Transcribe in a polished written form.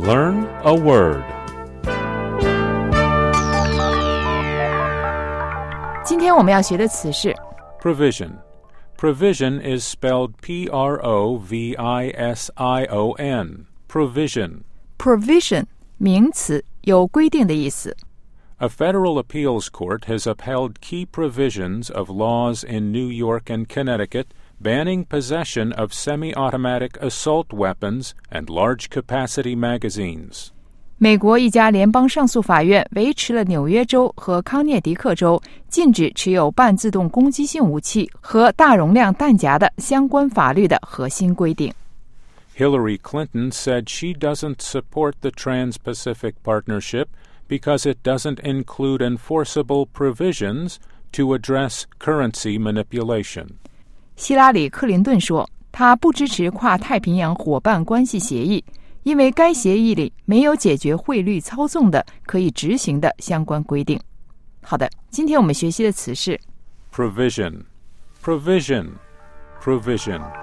Learn a word. 今天我们要学的词是 Provision. Provision is spelled Provision. Provision. provision 名词，有规定的意思。 A federal appeals court has upheld key provisions of laws in New York and Connecticut banning possession of semi-automatic assault weapons and large-capacity magazines. 美国一家联邦上诉法院维持了纽约州和康涅狄克州禁止持有半自动攻击性武器和大容量弹夹的相关法律的核心规定。 Hillary Clinton said she doesn't support the Trans-Pacific Partnership because it doesn't include enforceable provisions to address currency manipulation. 希拉里·克林顿说，她不支持跨太平洋伙伴关系协议，因为该协议里没有解决汇率操纵的可以执行的相关规定。好的，今天我们学习的词是 Provision. Provision. Provision.